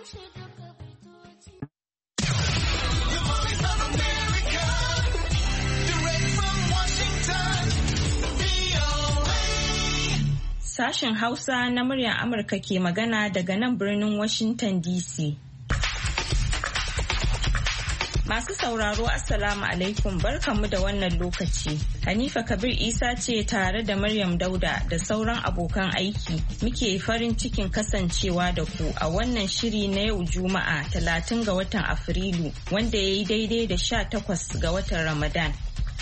Sashen Hausa na muryar Amurka ke magana daga nan birnin Washington DC. Masu sauraro Assalamu alaikum barkanmu da wannan lokaci. Hanifa Kabir Isa ce tare da Maryam Dauda da sauran abokan aiki muke farin cikin kasancewa da ku a wannan shiri na yau Juma'a 30 ga watan Afrilu wanda ya yi daidai da 18 ga watan Ramadan.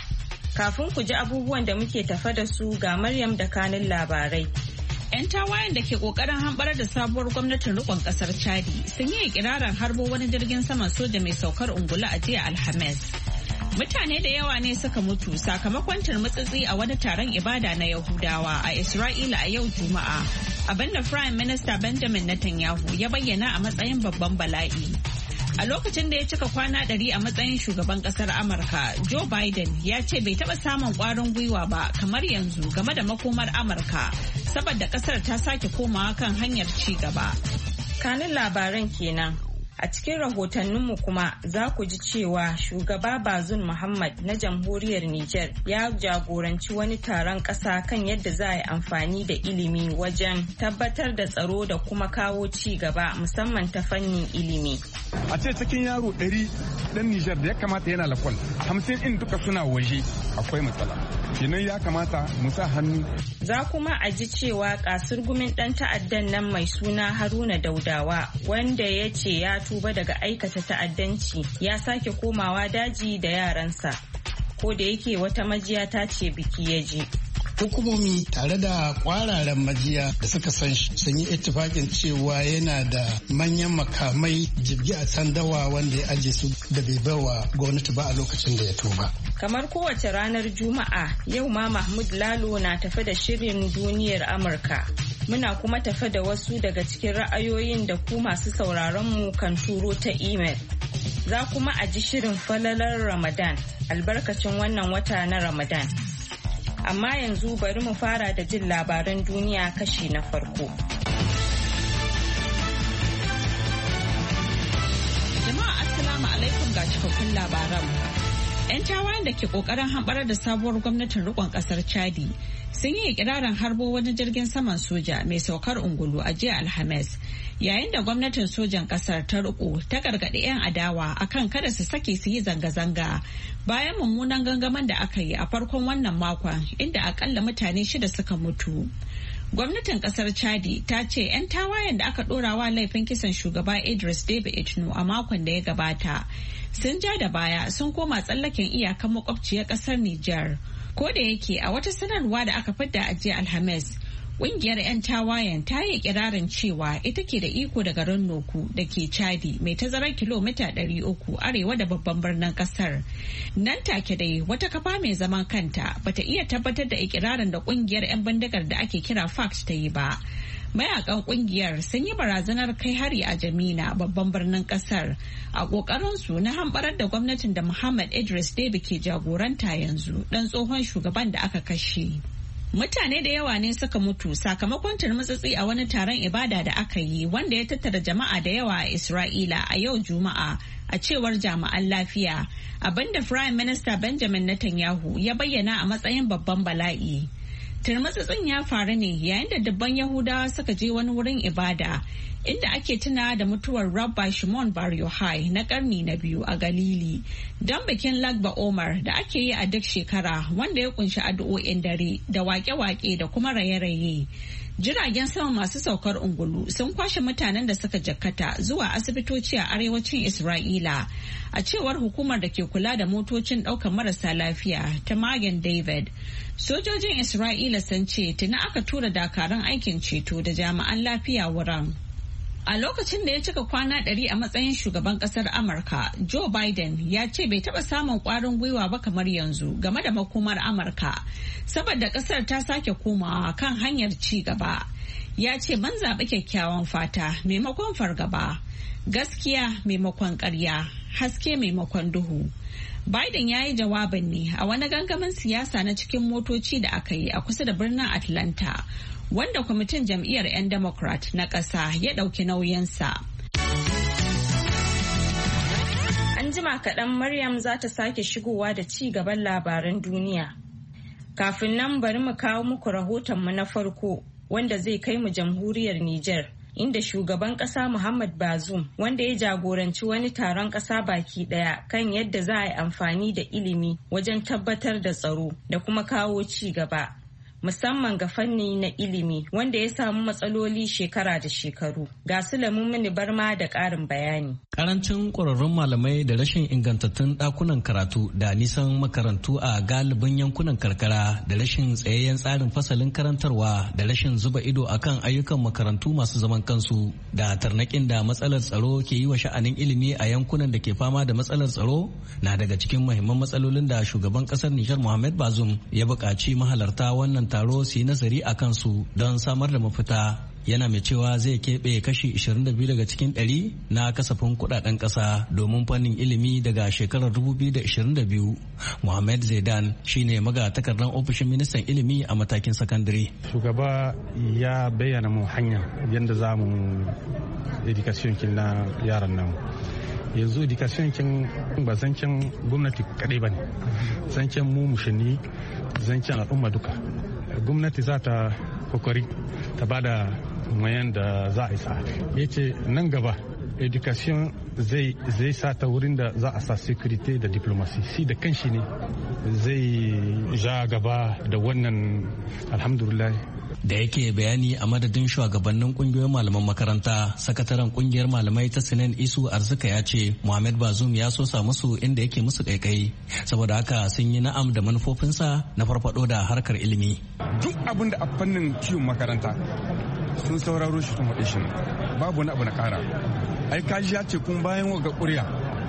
Kafin ku ji abubuwan da muke tafa da su ga Maryam da kanin labarai. 'Yan tawayen da ke kokarin hamɓarar da sabuwar gwamnatin rikon kasar Chadi sun yi ikirarin harbo wani jirgin saman soja mai saukar ungulu a jiya Alhamis. Mutane da yawa ne suka mutu sakamakon turmutsitsi a wani taron ibada na Yahudawa a Isra'ila a yau Juma'a, abinda Prime Minister Benjamin Netanyahu ya bayyana a matsayin babban bala'i. A lokacin da ya cika kwana 100 a matsayin shugaban kasar Amurka, Joe Biden ya ce bai taɓa samun ƙwarin gwiwa ba kamar yanzu game da makomar Amurka, saboda kasar ta sake komawa kan hanyar ci gaba. Kanin labaran kenan. A cikin rahotanninmu kuma za ku ji cewa shugaba Bazoum Muhammad na jamhuriyar Nijar ya jagoranci wani taron ƙasa kan yadda za a yi amfani da ilimi wajen tabbatar da tsaro da kuma kawo ci gaba musamman ta fannin ilimi. A ce cikin yaro 100 ɗan Nijar da ya kamata yana lakwal 50 in duka suna waje akwai matsala. Kenan ya kamata mu sa hannu. Za kuma a ji cewa kasurgumin ɗan ta'addan nan mai suna Haruna Daudawa wanda ya ce ya tuba daga aikata ta'addanci ya sake komawa daji da yaransa, ko da yake wata majiya ta ce biki ya je. Hukumomi tare da kwararen majiya da suka san shi sun yi ittifakin cewa yana da manyan makamai jibgi a sandawa wanda ya aje su da bai bawa gwamnati ba a lokacin da ya tuba. Kamar kowace ranar Juma'a, yau ma Mahmud Lalo na tafe da shirin duniyar Amurka. Muna kuma tafe da wasu daga cikin ra'ayoyin da ku masu sauraron mu kan turo ta imel. Za kuma a ji shirin falalar Ramadan, albarkacin wannan wata na Ramadan. Amma yanzu bari mu fara da jin labaran duniya kashi na farko. Jama'a Assalamu alaikum ga cikakkun labaran. 'Yan tawayen da ke kokarin hamɓarar da sabuwar gwamnatin rikon kasar Chadi sun yi ikirarin harbo wani jirgin saman soja mai saukar ungulu a jiya Alhamis, yayin da gwamnatin sojan kasar ta riko ta gargaɗi 'yan adawa akan kada su sake su yi zanga-zanga bayan mummunan gangamin da aka yi a farkon wannan makon inda akalla mutane 6 suka mutu. Gwamnatin kasar Chadi ta ce 'yan tawayen da aka ɗorawa laifin kisan shugaba Idris Deby Itno a makon da ya gabata sun ja da baya sun koma tsallaken iyakan makwabciyar kasar Nijar. Ko da yake a wata sanarwa da aka fidda a jiya Alhamis, ƙungiyar 'yan tawayen ta yi kirarin cewa ita ke da iko da garin Noku da ke Chadi mai tazarar kilomita 300 arewa da babban birnin kasar. Nan take dai wata kafa mai zaman kanta bata iya tabbatar da ikirarin da ƙungiyar 'yan bindigar da ake kira FACT ta yi ba. Mayakan kungiyar sun yi barazanar kai hari a Jamina babban birnin kasar a kokarinsu na hamɓarar da gwamnatin da Muhammad Idris Deby ke jagoranta yanzu, dan tsohon shugaban da aka kashe. Mutane da yawa ne suka mutu sakamakon turmutsitsi a wani taron ibada da aka yi wanda ya tattara jama'a da yawa a Isra'ila a yau Juma'a, a cewar jami'an lafiya, abinda Prime Minister Benjamin Netanyahu ya bayyana a matsayin babban bala'i. Turmutsitsin ya faru ne yayin da dubban Yahudawa suka je wani wurin ibada inda ake tuna da mutuwar Rabbi Shimon Bar Yochai na karni na 2 a Galili don bikin Lag BaOmer da ake yi a duk shekara, wanda ya kunshi addu'o'in dare da wake-wake da kuma raye-raye. Jiragen sama masu saukar ungulu sun kwashe mutanen da suka jakkata zuwa asibitoci a arewacin Isra'ila, a cewar hukumar da ke kula da motocin ɗaukar marasa lafiya ta Magen David. Sojojin Isra'ila sun ce tuni aka tura dakarun aikin ceto da jami'an lafiya wurin. A lokacin da ya cika kwana 100 a matsayin shugaban kasar Amurka, Joe Biden ya ce bai taɓa samun ƙwarin gwiwa ba kamar yanzu game da makomar Amurka, saboda kasar ta sake komawa kan hanyar ci gaba. Ya ce ban zaɓi kyakkyawan fata maimakon fargaba, gaskiya maimakon ƙarya, haske maimakon duhu. Biden ya yi jawabin ne a wani gangamin siyasa na cikin motoci da aka yi a kusa da birnin Atlanta, wanda kwamitin jam'iyyar 'yan Democrat na ƙasa ya ɗauki nauyinsa. An jima kaɗan Maryam za ta sake shigowa da ci gaban labaran duniya. Kafin nan bari mu kawo muku rahotonmu na farko wanda zai kai mu jamhuriyar Nijar. Inda shugaban ƙasa Muhammad Bazoum wanda ya jagoranci wani taron ƙasa baki ɗaya kan yadda za a yi amfani da ilimi wajen tabbatar da tsaro da kuma kawo ci gaba. Musamman ga fanni na ilimi wanda ya samu matsaloli shekara da shekaru. Ga su Mini Barma da ƙarin bayani. Karancin ƙwararrun malamai da rashin ingantattun ɗakunan karatu da nisan makarantu a galibin yankunan karkara da rashin tsayayyen tsarin fasalin karantarwa da rashin zuba ido akan ayyukan makarantu masu zaman kansu da tarnaƙin da matsalar tsaro ke yi wa sha'anin ilimi a yankunan da ke fama da matsalar tsaro na daga cikin muhimman matsalolin da shugaban ƙasar Nijar Mohamed Bazoum ya buƙaci mahalarta wannan taro su yi nazari a kansu don samar da mafita. Yana mai cewa zai keɓe kashi 22 daga cikin 100 na kasafin kudaden ƙasa domin fannin ilimi daga shekarar 2022. Mohamed Zaidan shine magatakardar ofishin ministan ilimi a matakin sakandare. Shugaba ya bayyana mu hanya yadda za mu education kin na yaran nan. Yanzu education kin ba zancen gwamnati kadai bane, zancen mu mushani, zancen al'umma duka. Gwamnati za ta kokari ta bada mayan da za a isa. Ya ce nan gaba education zai sa ta wurin da za a sa security da diplomasi. Si da kanshi ne zai ja gaba da wannan, alhamdulillah. Da yake bayani a madadin shugabannin kungiyoyin malaman makaranta, sakataren kungiyar malamai ta Sinan Isu Arzika ya ce Mohamed Bazoum ya sosa musu inda yake musu kaikai, saboda haka sun yi na'am da manufofinsa na farfado da harkar ilimi. Duk abin da a fannin kiwon makaranta sun sauraro shi sun haɗe shi, babu wani abu na ƙara. Ai kaji ya ce kun bayan waga ƙuriya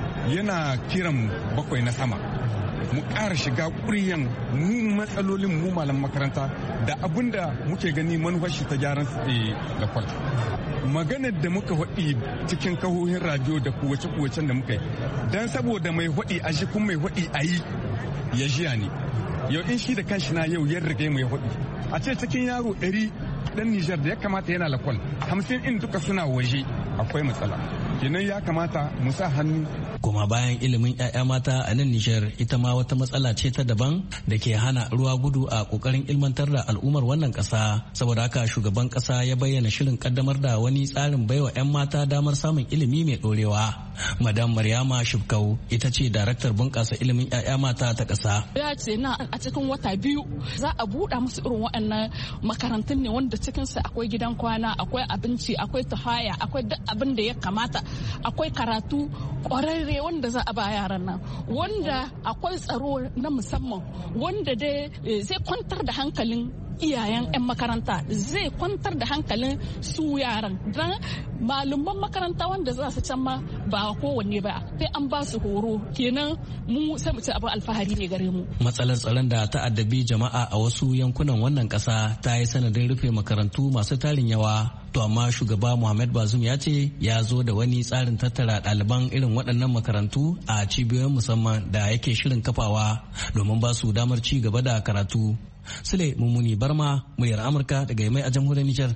yana kiran bakwai na sama mu ƙara shiga ƙuriyan mu matsalolin mu malam makaranta da abin da muke gani manufar shi ta gyaran da kwal. Maganar da muka haɗi cikin kahohin radio da kuwace-kuwacen da muka yi don saboda mai haɗi a shi kun mai haɗi a yi ya jiya ne. Yau in shi da kanshi na yau ya rage mai haɗi a ce cikin yaro 100 ɗan Nijar da ya kamata yana lakwal 50 in duka suna waje akwai matsala. Kenan ya kamata mu sa hannu. Kuma bayan ilimin 'ya'ya mata a nan Nijar ita ma wata matsala ce ta daban da ke hana ruwa gudu a kokarin ilmantar da al'ummar wannan ƙasa. Saboda haka shugaban ƙasa ya bayyana shirin kaddamar da wani tsarin baiwa 'yan mata damar samun ilimi mai ɗorewa. Madam Maryama Shibkau ita ce daraktar bunƙasa ilimin 'ya'ya mata ta ƙasa. Ya ce na a cikin wata 2 za a buɗa musu irin waɗannan makarantun ne wanda cikinsu akwai gidan kwana, akwai abinci, akwai tuhaya, akwai duk abin da ya kamata, akwai karatu ƙwararre wanda za a ba yaran nan, wanda akwai tsaro na musamman wanda dai zai kwantar da hankalin iyayen 'yan makaranta, zai kwantar da hankalin su yaran don malaman makaranta wanda za su can ma ba kowanne ba sai an ba su horo. Kenan mu sai mu ci abin alfahari ne gare mu. Matsalar tsaron da ta addabi jama'a a wasu yankunan wannan ƙasa ta yi sanadin rufe makarantu masu tarin yawa. To amma shugaba Mohamed Bazoum ya ce ya zo da wani tsarin tattara ɗaliban irin waɗannan makarantu a cibiyoyin musamman da yake shirin kafawa domin ba su damar ci gaba da karatu. Sule Mummuni Barma, muryar Amurka daga Yamai a jamhuriyar Nijar.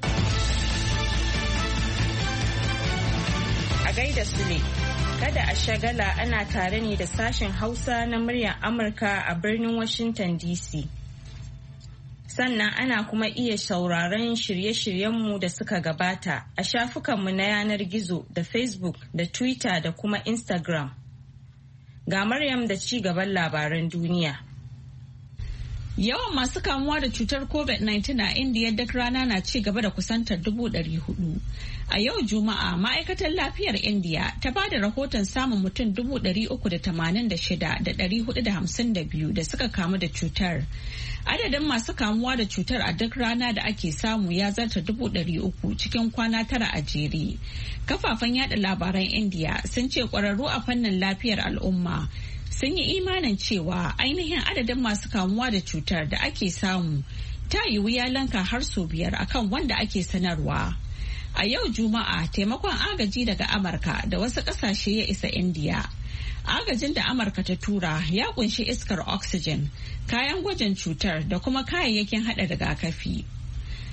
A gaida Sule, kada a shagala ana tare ne da sashen Hausa na muryar Amurka a birnin Washington DC. Sannan ana kuma iya sauraron shirye-shiryenmu da suka gabata a shafukanmu na yanar gizo da Facebook da Twitter da kuma Instagram. Ga Maryam da ci gaban labaran duniya. Yawan masu kamuwa da cutar COVID-19 a Indiya duk rana na ci gaba da kusantar 400,000. A yau Juma'a ma'aikatar lafiyar Indiya ta ba da rahoton samun mutum 386,452 da suka kamu da cutar. Adadin masu kamuwa da cutar a duk rana da ake samu ya zarta 300,000 cikin kwana 9 a jere. Kafafen yada labaran Indiya sun ce kwararru a fannin lafiyar al'umma sun yi imanin cewa ainihin adadin masu kamuwa da cutar da ake samu ta yiwu ya lanka har sau 5 akan wanda ake sanarwa. A yau Juma'a taimakon agaji daga Amurka da wasu ƙasashe ya isa Indiya. Agajin da Amurka ta tura ya kunshi iskar oxygen, kayan gwajin cutar da kuma kayayyakin haɗa rigakafi.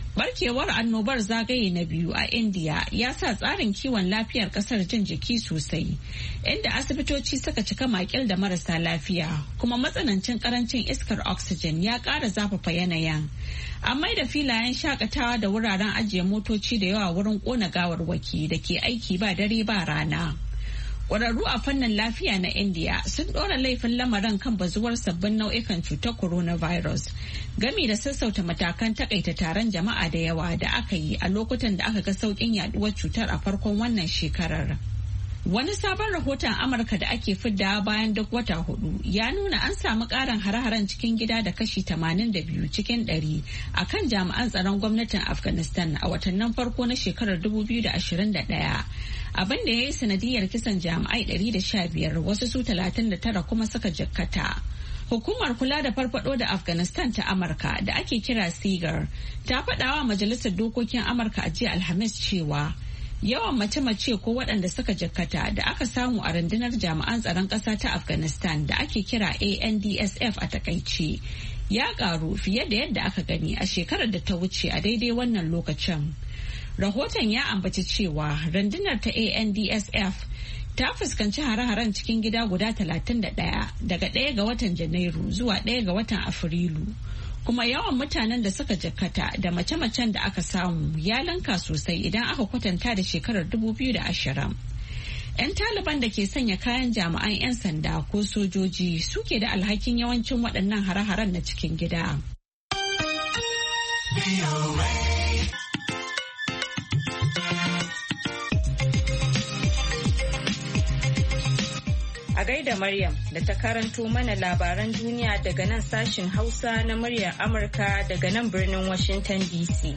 Barkewar annobar zagaye na biyu a India ya sa tsarin kiwon lafiyar kasar jin jiki sosai, inda asibitoci suka cika makil da marasa lafiya, kuma matsanancin karancin iskar oxygen ya ƙara zafafa yanayin. An maida filayen shakatawa da wuraren ajiye motoci da yawa wurin ƙona gawarwaki da ke aiki ba dare ba rana. Ƙwararru a fannin lafiya na India sun ɗora laifin lamarin kan bazuwar sabbin nau'ikan cutar coronavirus, gami da sassauta matakan takaita taron jama'a da yawa da aka yi a lokutan da aka ga sauƙin yaduwar cutar a farkon wannan shekarar. Wani sabon rahoton Amurka da ake fidda bayan duk wata 4 ya nuna an samu ƙarin hare-haren cikin gida da kashi 82 cikin 100 a kan jami'an tsaron gwamnatin Afghanistan a watannin farko na shekarar 2021, abin da ya yi sanadiyar kisan jami'ai 115, wasu su 39 kuma suka jikkata. Hukumar kula da farfado da Afghanistan ta Amurka da ake kira SIGAR ta faɗawa Majalisar Dokokin Amurka a jiya Alhamis cewa yawan mace-mace ko waɗanda suka jikkata da aka samu a rundunar jami'an tsaron ƙasa ta Afghanistan da ake kira ANDSF a takaice ya ƙaru fiye da yadda aka gani a shekarar da ta wuce a daidai wannan lokacin. Rahoton ya ambaci cewa rundunar ta ANDSF ta fuskanci hare-haren cikin gida guda 31 daga 1 ga watan Janairu zuwa 1 ga watan Afrilu. Kuma yawan mutanen da suka jikkata da mace-macen da aka samu ya lanka sosai idan aka kwatanta da shekarar 2020. 'Yan Taliban da ke sanya kayan jami'an 'yan sanda ko sojoji suke da alhakin yawancin waɗannan hare-haren na cikin gida. A gaida Maryam da ta karanto mana labaran duniya daga nan sashin Hausa na muryar Amurka daga nan birnin Washington DC.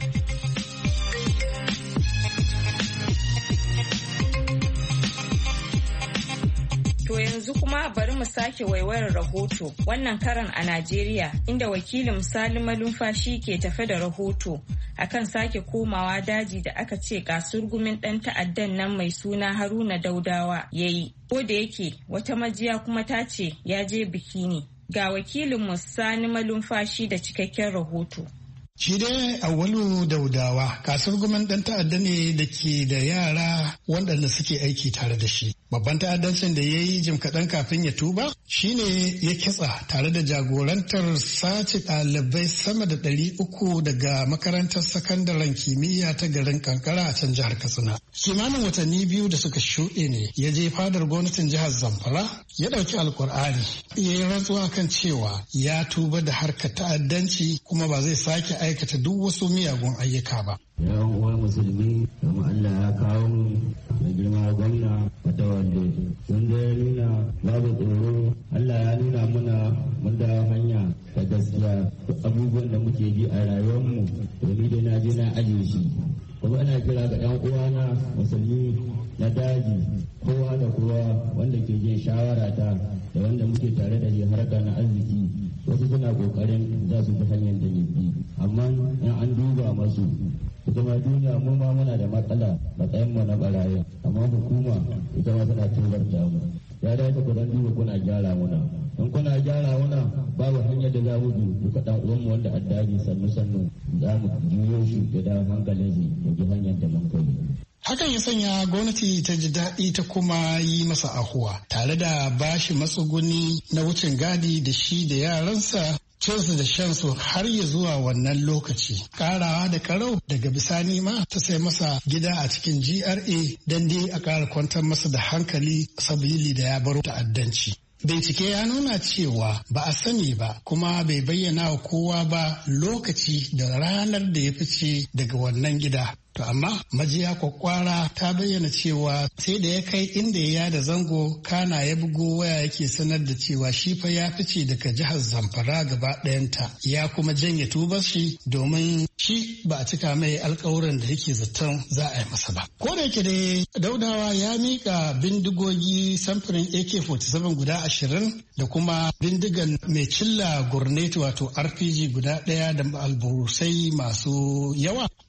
To yanzu kuma bari mu sake waiwayar rahoto, wannan karan a Najeriya, inda wakilin Salim Malumfashi ke tafe da rahoto akan sake komawa daji da aka ce kasurgumin ɗan ta'addan nan mai suna Haruna Daudawa ya yi. Ko da yake wata majiya kuma ta ce ya je biki ne. Ga wakilin Sani Malumfashi da cikakken rahoto. Shi dai Auwalu Daudawa kasurgumin ɗan ta'adda ne da ke da yara waɗanda suke aiki tare da shi. Babban ta'addancin da ya yi jim kaɗan kafin ya tuba shine ya kitsa tare da jagorantar sace ɗalibai sama da 300 daga makarantar sakandaren kimiyya ta garin Kankara a can jihar Katsina. Kimanin watanni 2 da suka shuɗe ne ya je fadar gwamnatin jihar Zamfara ya ɗauki Alƙur'ani ya yi rantsuwa kan cewa ya tuba da harkar ta'addanci kuma ba zai sake aikata duk wasu miyagun ayyuka ba. Yawan uwa musulmi, kuma Allah ya kawo mu da girma gwamna wata wanda sun da ya nuna babu tsoro. Allah ya nuna muna mun da hanya ta gaskiya abubuwan da muke ji a rayuwarmu domin da na je na ajiye shi. Kuma ana kira ga ɗan uwana musulmi na daji, kowa da kowa wanda ke jin shawara ta da wanda muke tare da shi harka na arziki. Wasu suna kokarin za su fi hanyar da bi, amma in an duba masu ita ma duniya mu ma muna da matsala matsayin mu na barayi, amma hukuma ita ma tana tubarta mu. Ya dace ku dan duba kuna gyara muna, in kuna gyara muna babu hanyar da za mu bi duka dan uwan mu wanda addabi sannu za mu juyo shi da hankalin shi da ji hanyar da mun kai. Hakan ya sanya gwamnati ta ji daɗi ta kuma yi masa ahuwa tare da bashi matsuguni na wucin gadi da shi da yaransa, cinsu da shansu har ya zuwa wannan lokaci. Karawa da karau daga bisani ma ta sai masa gida a cikin GRA don dai a ƙara kwantar masa da hankali sabili da ya baro ta'addanci. Bincike ya nuna cewa ba a sani ba kuma bai bayyana wa kowa ba lokaci da ranar da ya fice daga wannan gida. To amma majiya kwakwara ta bayyana cewa sai da ya kai inda ya yada zango kana ya bugo waya yake sanar da cewa shi fa ya fice daga jihar Zamfara gaba ɗayanta, ya kuma janye tubar shi domin shi ba a cika mai alkawuran da yake zaton za a yi masa ba. Ko da yake dai Daudawa ya mika bindigogi samfurin AK-47 guda 20 da kuma bindigan mai cilla gurneti wato RPG guda ɗaya da alburusai masu yawa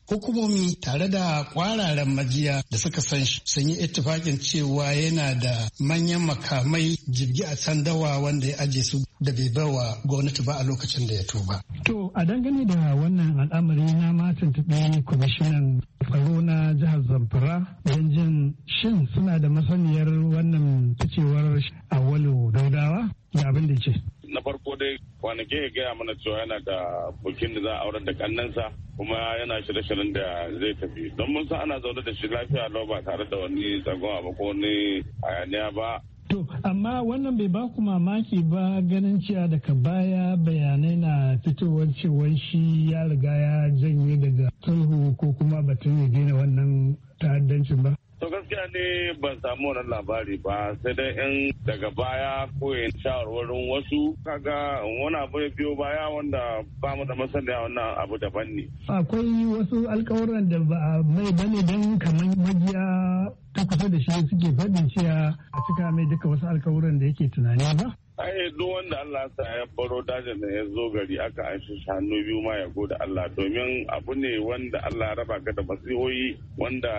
Hukumomi tare da kwararen majiya da suka san shi sun yi ittifakin cewa yana da manyan makamai jirgi a sandawa wanda ya aje su da bai bawa gwamnati ba a lokacin da ya tuba. To a dangane da wannan al'amari na ma tuntuɓi kwamishinan tsaro na jihar Zamfara don jin shin suna da masaniyar wannan ficewar Auwalu Daudawa da abin da ce. Na farko dai kwanaki ya gaya mana cewa yana da bukin da za a aurar da kannansa kuma yana shirye-shiryen da zai tafi don mun san ana zaune da shi lafiya lau ba tare da wani tsagon ba ko wani hayaniya ba. To amma wannan bai baku mamaki ba ganin cewa daga baya bayanai na fitowar cewa shi ya riga ya janye daga sulhu ko kuma batun ya daina wannan ta'addancin ba. To gaskiya ne ban samu wannan labari ba sai dai in daga baya ko yin shawarwarin wasu kaga wani abu ya biyo baya wanda ba mu da masaniya wannan abu daban ne. Akwai wasu alkawuran da ba mai bane don kamar majiya ta kusa da shi suke faɗin cewa a cika mai duka wasu alkawuran da yake tunani ba? Ai duk wanda Allah sa ya baro dajin da ya zo gari aka an shi hannu biyu ma ya gode Allah domin abu ne wanda Allah ya raba ka da masihohi wanda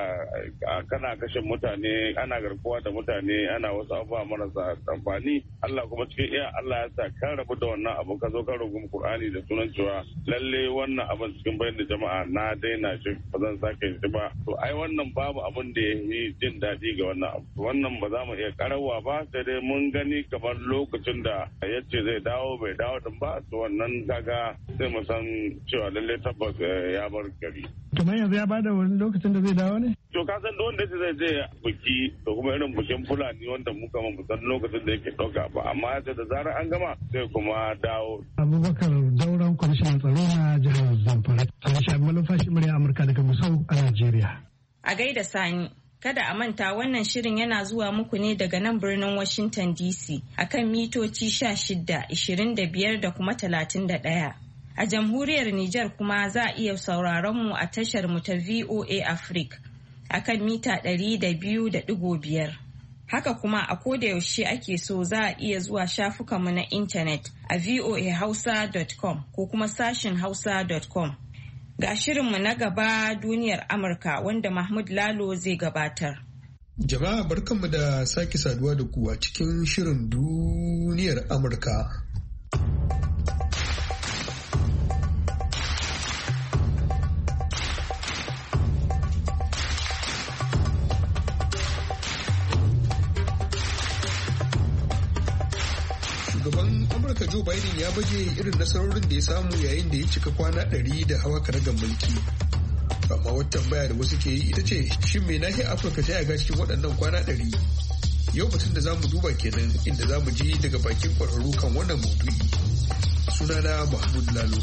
kana kashe mutane ana garkuwa da mutane ana wasu abubuwa marasa amfani Allah kuma cikin iya Allah ya sa kan rabu da wannan abu ka zo ka rungumi Qur'ani da sunan cewa lalle wannan abin cikin bayan da jama'a na daina shi ba zan sake shi ba to ai wannan babu abin da ya yi jin daɗi ga wannan abu wannan ba za mu iya karawa ba sai dai mun gani kamar lokacin da ya ce zai dawo bai dawo din ba to wannan kaga sai mu san cewa lalle tabbas ya bar gari. Kamar yanzu ya bada wani lokacin da zai dawo ne? To ka san wanda zai je buki to kuma irin bukin Fulani wanda muka mun san lokacin da yake ɗauka ba amma ya ce da zarar an gama sai kuma dawo. Abubakar Dauran kwamishinan tsaro na jihar Zamfara. Sani Malumfashi murya Amurka daga Musau a Najeriya. A gaida Sani. Kada a manta wannan shirin yana zuwa muku ne daga nan birnin Washington DC akan mitoci 16, 25 da kuma 31. A jamhuriyar Nijar kuma za a iya sauraron mu a tashar mu ta VOA Africa akan mita 200.5. Haka kuma a koda yaushe ake so za a iya zuwa shafukanmu na intanet a voahausa.com ko kuma sashin hausa.com. Ga shirinmu na gaba duniyar Amurka wanda Mahmud Lalo zai gabatar. Jama'a barkanmu da sake saduwa da ku a cikin shirin duniyar Amurka. Shugaban Amurka Joe Biden ya baje irin nasarorin da ya samu yayin da ya cika kwana 100 da hawa karagar mulki. Amma wata tambaya da wasu ke yi ita ce shin me nahiyar Afirka ta yaga cikin waɗannan kwana 100? Yau batun da zamu duba kenan inda zamu ji daga bakin kwararru kan wannan maudu'i. Sunana Mahmud Lalo.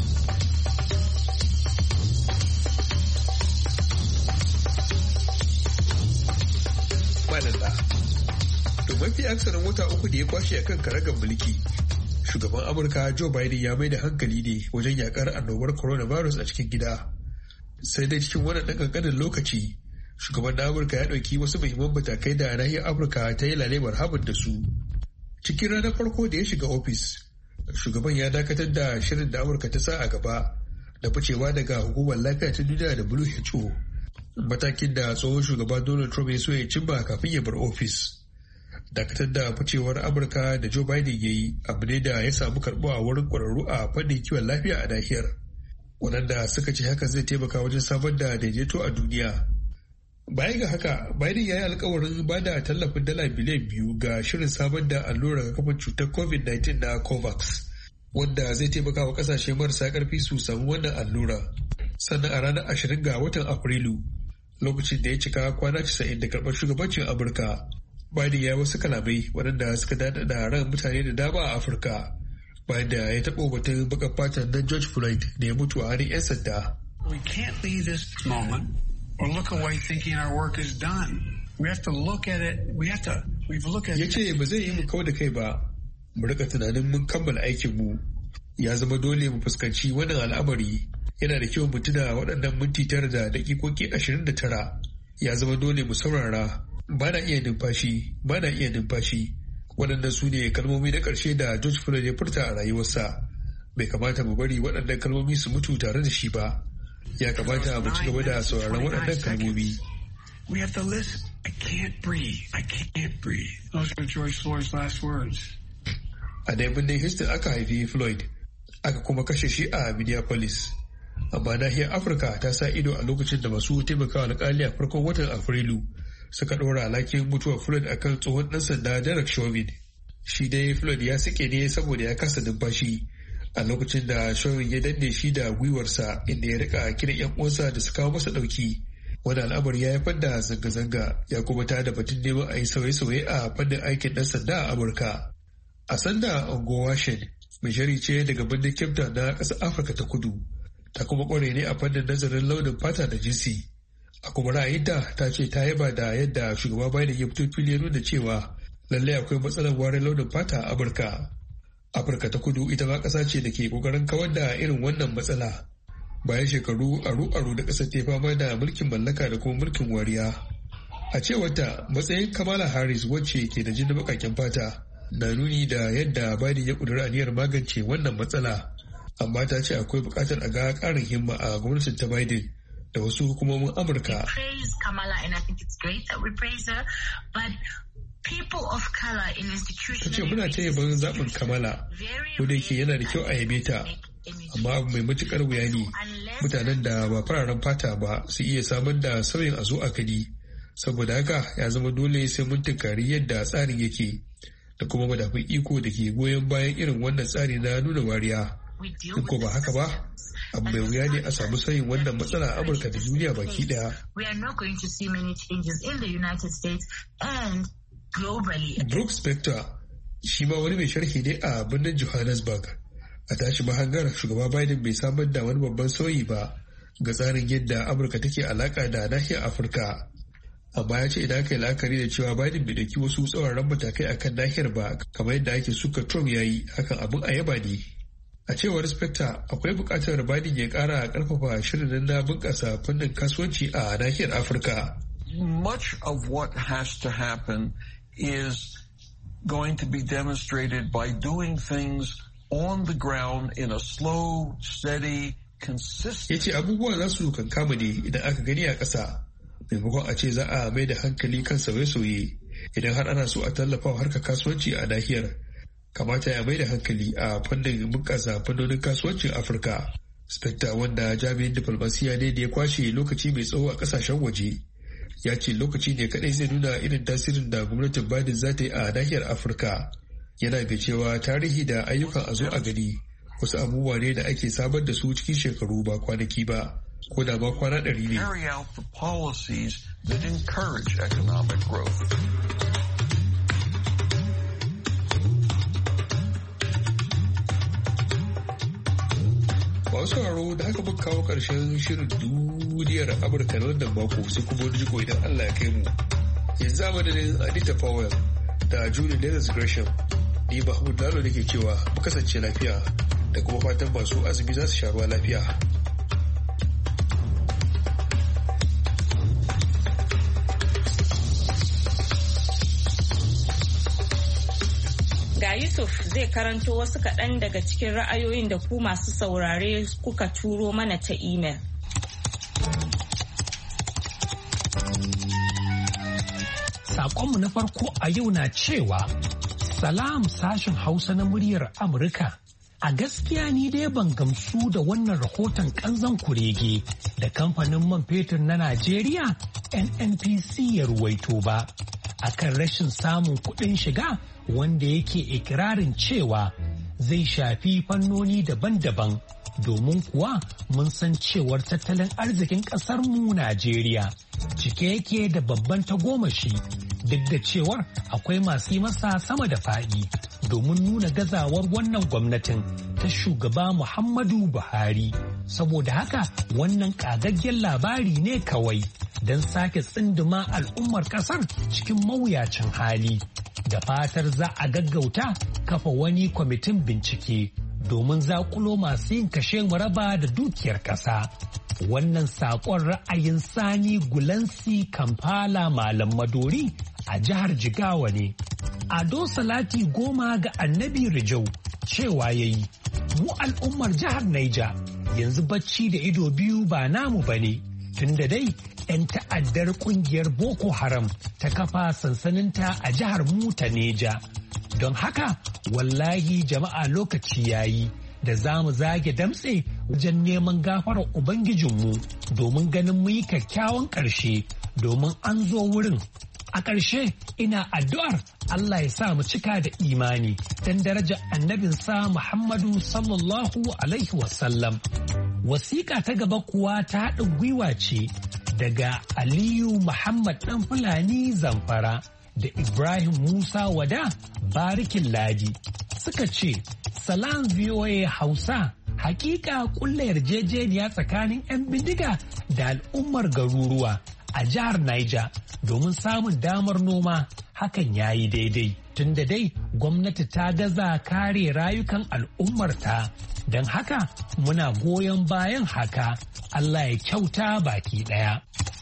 Malalla. To mafi aksarin wata uku da ya kwashe akan karagar mulki. Shugaban Amurka Joe Biden ya mai da hankali ne wajen yakar annobar coronavirus a cikin gida. Sai dai cikin wannan ɗan ƙanƙanin lokaci, shugaban na Amurka ya ɗauki wasu muhimman matakai da nahiyar Afirka ta yi lalemar habin da su. Cikin ranar farko da ya shiga ofis, shugaban ya dakatar da shirin da Amurka ta sa a gaba da ficewa daga hukumar lafiya ta duniya da WHO. Matakin da tsohon shugaba Donald Trump ya so ya cimma kafin ya bar ofis. Dakatar da ficewar Amurka da Joe Biden ya yi abu ne da ya samu karɓuwa a wurin ƙwararru a fannin kiwon lafiya a nahiyar. Waɗanda suka ce haka zai taimaka wajen samar da daidaito a duniya. Baya ga haka, Biden ya yi alkawarin ba da tallafin dala biliyan 2 ga shirin samar da allurar kafin cutar COVID-19 na COVAX, wanda zai taimaka wa ƙasashe marasa ƙarfi su samu wannan allura. Sannan a ranar 20 ga watan Afrilu, lokacin da ya cika kwana 90 da karɓar shugabancin Amurka, Biden ya wasu kalamai waɗanda suka daɗaɗa ran mutane da dama a Afirka, bayan da ya taɓo batun baƙar fatan na George Floyd da ya mutu a hannun 'yan sanda. We can't leave this moment or look away thinking our work is done. We have to look at it. We've looked at it. Ya ce ba zai yi mu kau da kai ba, mu rika tunanin mun kammala aikinmu. Ya zama dole mu fuskanci wannan al'amari. Yana da kyau mu tuna waɗannan minti 9 da daƙiƙoƙi 29. Ya zama dole mu saurara. Ba na iya numfashi. Waɗannan su ne kalmomi na ƙarshe da George Floyd ya furta a rayuwarsa. Bai kamata mu bari waɗannan kalmomi su mutu tare da shi ba. Ya kamata mu ci gaba da sauraron waɗannan kalmomi. We have to listen. I can't breathe. I can't breathe. Those are George Floyd's last words. A dai birnin Houston aka haifi Floyd, aka kuma kashe shi a Minneapolis. Amma nahiyar Afirka ta sa ido a lokacin da masu taimakawa alƙali a farkon watan Afrilu suka ɗora alhakin mutuwar Floyd akan tsohon ɗan sanda Derek Chauvin. Shi dai Floyd ya sike ne saboda ya kasa numfashi a lokacin da Chauvin ya danne shi da gwiwarsa inda ya rika kiran 'yan uwansa da su kawo masa ɗauki. Wani al'amari ya haifar da zanga-zanga ya kuma tada batun neman a yi sauye-sauye a fannin aikin ɗan sanda a Amurka. A sanda Ongo Washen, mai shari ce daga birnin Cape Town na ƙasar Afirka ta Kudu, ta kuma ƙware ne a fannin nazarin launin fata da jinsi. A kuma ra'ayinta ta ce ta yaba da yadda shugaba Biden ya fito fili ya nuna cewa lallai akwai matsalar warin launin fata a Amurka. Afirka ta Kudu ita ma ƙasa ce da ke ƙoƙarin kawar da irin wannan matsala. Bayan shekaru aru-aru da ƙasar ta fama da mulkin mallaka da kuma mulkin wariya. A cewarta matsayin Kamala Harris wacce ke da jinin baƙaƙen fata na nuni da yadda Biden ya ƙudiri aniyar magance wannan matsala. Amma ta ce akwai buƙatar a ga ƙarin himma a gwamnatin ta Biden da wasu hukumomin Amurka. Ta ce muna ta yaban zaɓin Kamala, ko da yake yana da kyau a yabe ta. Amma abu mai matukar wuya ne mutanen da ba fararen fata ba su iya samar da sauyin a zo a kadi, saboda haka ya zama dole sai mun tunkari yadda tsarin yake da kuma madafin iko da ke goyon bayan irin wannan tsari na nuna wariya. In ko ba haka ba, abu mai wuya ne a samu sauyin wannan matsala a Amurka da duniya baki daya. Brooks Spector shi ma wani mai sharhi ne a birnin Johannesburg. A tashi mahangar shugaba Biden bai samar da wani babban sauyi ba ga tsarin yadda Amurka take alaka da nahiyar Afirka. Amma ya ce idan aka yi la'akari da cewa Biden bai dauki wasu tsauraran matakai akan nahiyar ba kamar yadda ake suka Trump ya yi, hakan abin a yaba ne. A cewar Spector akwai buƙatar Biden ya ƙara ƙarfafa shirin na bunƙasa fannin kasuwanci a nahiyar Afirka. Much of what has to happen is going to be demonstrated by doing things on the ground in a slow, steady, consistent. Ya ce abubuwa za su kankama ne idan aka gani a ƙasa, maimakon a ce za a mai da hankali kan sauye-sauye. Idan har ana so a tallafa wa harkar kasuwanci a nahiyar, kamata ya mai da hankali a fannin bunƙasa fannonin kasuwancin Afirka. Spector, wanda jami'in diflomasiya ne da ya kwashe lokaci mai tsawo a ƙasashen waje, ya ce lokaci ne kaɗai zai nuna irin tasirin da gwamnatin Biden za ta yi a nahiyar Afirka. Yana mai cewa tarihi da ayyukan a zo a gani wasu abubuwa ne da ake samar da su cikin shekaru ba kwanaki ba, ko da ma kwana 100 ne. Masu sauraro da haka muka kawo ƙarshen shirin duniyar Amurka na wannan mako, sai kuma wani jiko idan Allah ya kai mu. Yanzu a madadin Anita Powell da Julie Dennis Gresham, ni Mahmud Lalo da ke cewa mu kasance lafiya da kuma fatan masu azumi za su sha ruwa lafiya. Ga Yusuf zai karanto wasu kaɗan daga cikin ra'ayoyin da ku masu saurare kuka turo mana ta imel. Saƙonmu na farko a yau na cewa, Salam sashen Hausa na muryar Amurka. A gaskiya ni dai ban gamsu da wannan rahoton ƙanzan kurege da kamfanin man fetur na Najeriya NNPC ya ruwaito ba, akan rashin samun kuɗin shiga wanda yake ikirarin cewa zai shafi fannoni daban-daban, domin kuwa mun san cewar tattalin arzikin ƙasarmu Najeriya cike yake da babban tagomashi, duk da cewar akwai masu yi masa sama da faɗi domin nuna gazawar wannan gwamnatin ta shugaba Muhammadu Buhari. Saboda haka wannan ƙagaggen labari ne kawai don sake tsinduma al'ummar ƙasar cikin mawuyacin hali. Da fatar za a gaggauta kafa wani kwamitin bincike domin zakulo masu yin kashe raba da dukiyar ƙasa. Wannan saƙon ra'ayin Sani Gulansi Kampala Malam Madori a jihar Jigawa ne. Ado Salati Goma ga Annabi Rijau cewa yayi mu al'ummar jihar Niger yanzu bacci da ido biyu ba namu bane. Tunda dai 'yan ta'addar kungiyar Boko Haram ta kafa sansaninta a jihar mu ta Neja. Don haka wallahi jama'a lokaci yayi da za mu zage damtse wajen neman gafarar Ubangijinmu domin ganin mu yi kyakkyawan ƙarshe domin an zo wurin. A ƙarshe ina addu'ar Allah ya sa mu cika da imani don darajar annabinsa Muhammadu sallallahu alaihi wasallam. Wasiƙa ta gaba kuwa ta haɗin gwiwa ce daga Aliyu Muhammad ɗan Fulani Zamfara da Ibrahim Musa Wada Barikin Ladi. Suka ce, Salam VOA Hausa, hakika kulla yarjejeniya tsakanin 'yan bindiga da al'ummar garuruwa a jihar Niger domin samun damar noma hakan ya yi daidai. Tunda dai gwamnati ta gaza kare rayukan al'ummarta. Don haka muna goyon bayan haka Allah ya kyauta baki ɗaya.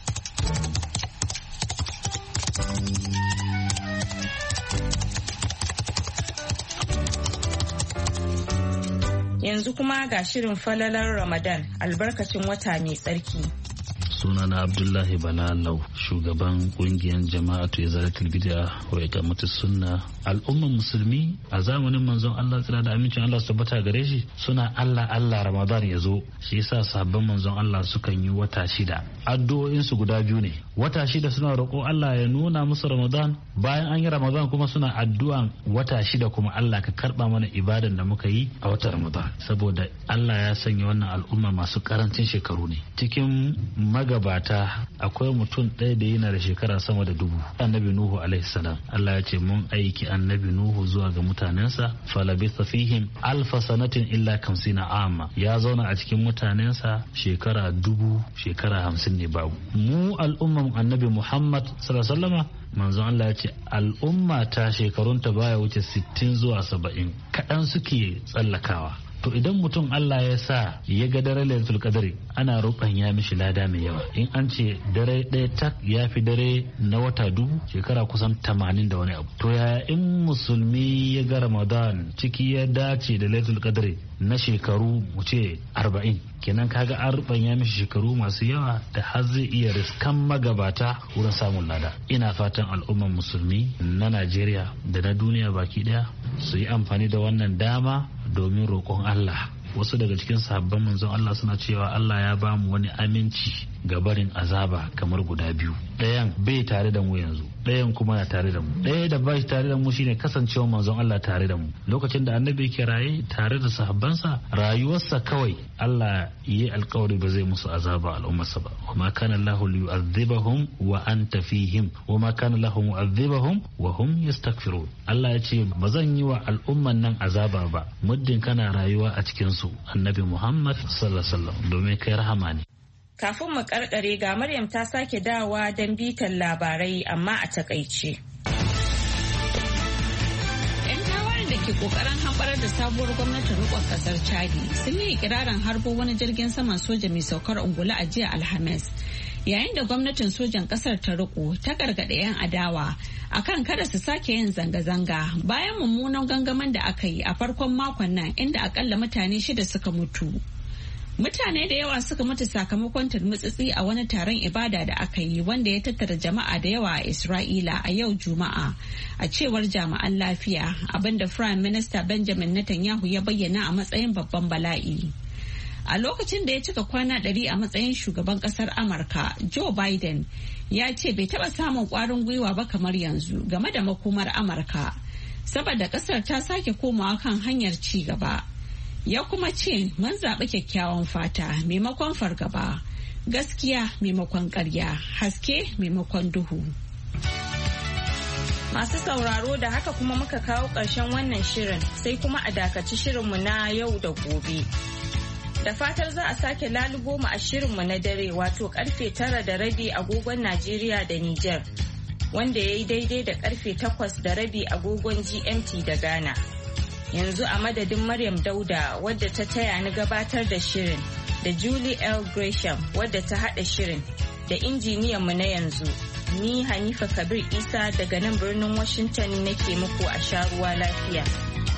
Yanzu kuma ga shirin falalar Ramadan albarkacin wata mai tsarki. Sunana Abdullahi Balalau, shugaban kungiyar jama'atu Izalatul Bid'a wa Iqamatus Sunna. Al'umman musulmi a zamanin manzon Allah tsira da amincin Allah su tabbata gare shi suna Allah Ramadan ya zo. Shi yasa sahabban manzon Allah sukan yi wata 6. Addu'o'in su guda biyu ne. Wata 6 suna roƙo Allah ya nuna musu Ramadan, bayan an yi Ramadan kuma suna addu'an wata 6 kuma Allah ka karba mana ibadan da muka yi a watan Ramadan. Saboda Allah ya sanya wannan al'umma masu karancin shekaru ne. Cikin magabata akwai mutum ɗaya da yana da shekara sama da 1000, annabi Nuhu alaihi salam. Allah ya ce mun aiki annabi Nuhu zuwa ga mutanensa falabitha fihim alfa sanatin illa 50 amma, ya zauna a cikin mutanensa shekara 1000, shekara 50 ne babu. Mu al'umman annabi Muhammad sallallahu alaihi wasallama manzon Allah ya ce al'umma ta shekarunta baya wuce 60 zuwa 70, kaɗan suke tsallakawa. To idan mutum Allah ya sa ya ga dare Lailatul Qadri ana roƙon ya mishi lada mai yawa. In an ce dare ɗaya tak ya fi dare na wata 1000, shekara kusan 80 da wani abu. To ya in musulmi ya ga Ramadan ciki ya dace da Lailatul Qadri na shekaru mu ce 40, kenan kaga an rubanya mishi shekaru masu yawa da har zai iya riskan magabata wurin samun lada. Ina fatan al'umman musulmi na Najeriya da na duniya baki daya su yi amfani da wannan dama domin roƙon Allah. Wasu daga cikin sahabban manzon Allah suna cewa Allah ya ba mu wani aminci ga barin azaba kamar guda biyu. Ɗayan bai tare da mu yanzu, ɗayan kuma na tare da mu. Ɗaya da ba shi tare da mu shine kasancewa manzon Allah tare da mu. Lokacin da annabi yake raye tare da sahabbansa, rayuwarsa kawai Allah yi alkawari ba zai musu azaba al'ummarsa ba. Wa ma kana Allahu liyu'adhibahum wa anta fihim wa ma kana Allahu mu'adhibahum wa hum yastaghfirun. Allah ya ce ba zan yi wa al'umman nan azaba ba muddin kana rayuwa a cikin su. Annabi Muhammad sallallahu alaihi wasallam domin kai rahama ne. Kafin mu karkare ga Maryam ta sake dawowa don bitan labarai amma a takaice. Da ke kokarin hamɓarar da sabuwar gwamnatin rikon kasar Chadi sun yi ikirarin harbo wani jirgin saman soja mai saukar ungulu a jiya Alhamis, yayin da gwamnatin sojan kasar ta riko ta gargaɗe 'yan adawa akan kada su sake yin zanga-zanga bayan mummunan gangamin da aka yi a farkon makon nan inda akalla mutane 6 suka mutu. Mutane da yawa suka mutu sakamakon turmutsitsi a wani taron ibada da aka yi wanda ya tattara jama'a da yawa a Isra'ila a yau Juma'a, a cewar jami'an lafiya, abinda Prime Minister Benjamin Netanyahu ya bayyana a matsayin babban bala'i. A lokacin da ya cika kwana 100 a matsayin shugaban kasar Amurka, Joe Biden ya ce bai taɓa samun ƙwarin gwiwa ba kamar yanzu game da makomar Amurka, saboda ƙasar ta sake komawa kan hanyar ci gaba. Ya kuma ce mun zaɓi kyakkyawan fata maimakon fargaba, gaskiya maimakon ƙarya, haske maimakon duhu. Masu sauraro da haka kuma muka kawo ƙarshen wannan shirin, sai kuma a dakaci shirinmu na yau da gobe. Da fatar za a sake lalubo mu a shirinmu na dare, wato karfe 9:30 agogon Najeriya da Nijar, wanda ya yi daidai da karfe 8:30 agogon GMT da Ghana. Yanzu a madadin Maryam Dauda wadda ta taya ni gabatar da shirin, da Julie L. Gresham wadda ta haɗa shirin, da injiniyanmu na yanzu, ni Hanifa Kabir Isa daga nan birnin Washington nake muku a sha ruwa lafiya.